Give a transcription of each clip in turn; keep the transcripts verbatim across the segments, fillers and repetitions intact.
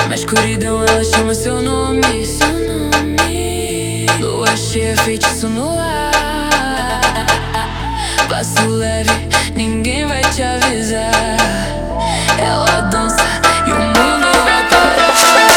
Na escuridão ela chama seu nome. Lua cheia, feitiço no ar. Passo leve, ninguém vai te avisar. Ela dança e o mundo vai parar.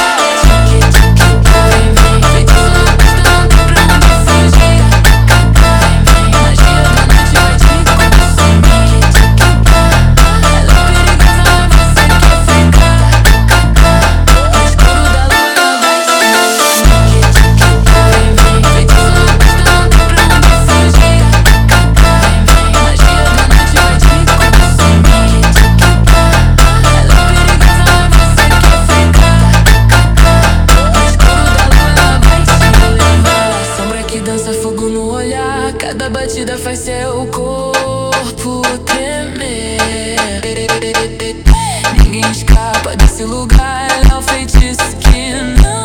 Vem, vem, feitiço na pista, não tem pra onde fugir. Vem, vem, magia da noite vai te consumir. Ela é perigosa, mas você quer ficar. No escuro da lua vai se sumir. Vem, vem, feitiço na pista, não tem pra onde fugir. Vem, vem, magia da noite vai te consumir. Ela é perigosa, mas você quer ficar. No escuro da lua vai te levar. Sombra que dança, fogo no olhar. Cada batida faz seu corpo tremer. Ninguém escapa desse lugar. Ela é um feitiço que não